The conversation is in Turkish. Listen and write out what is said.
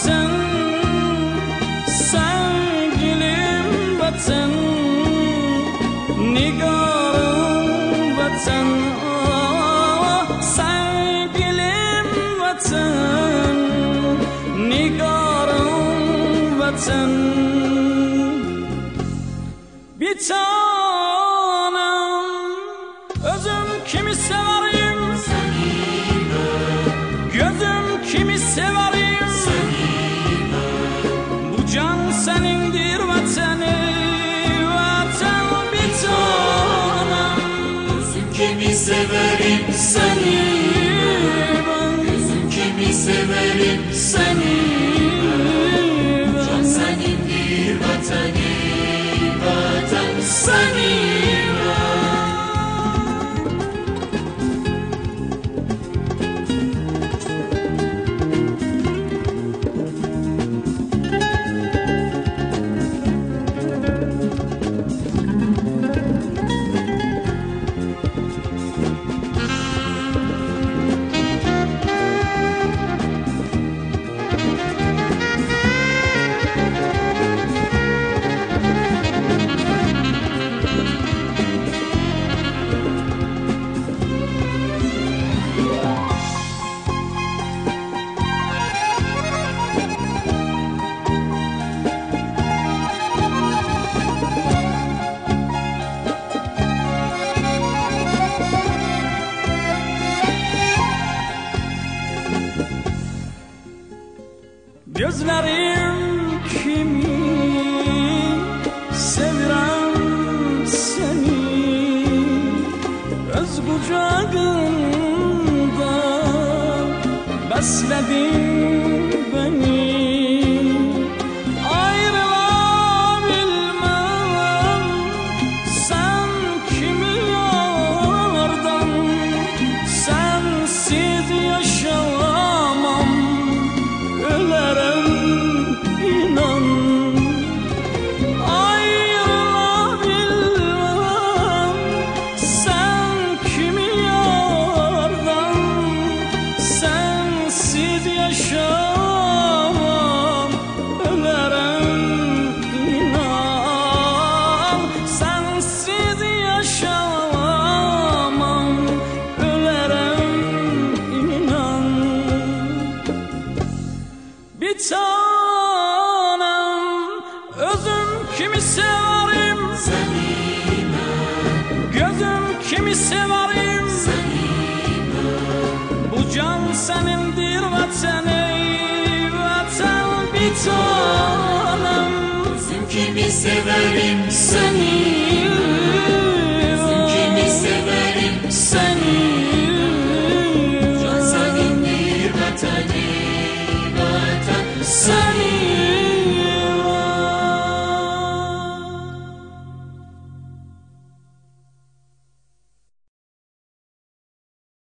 vatan, sevgilim vatan, nigarım vatan, sevgilim vatan, nigarım vatan. Bir tanem özüm kimi severim, gözüm kimi severim, bu can senindir vatanı, vatan bir tanem. Gözüm kimi severim seni, gözüm kimi severim seni, can senindir vatanı, vatan seni. Gözlerim kimi sevirem seni, öz kucağında besledin beni. Ayrılabilmem sen kimi yardan, sensiz yaşamam, ölerim inan. Ayrılabilmem sen kimi yardan, sensiz yaşamam, ölerim inan. Sensiz yaşamam, ölerim inan. Bir tanem özüm kimi severim Seni gözüm kimi severim, bu can senindir vatanı, vatan bir tanem. gözüm kimi severim seni, Gözüm kimi severim seni, can senindir vatanı, vatan sen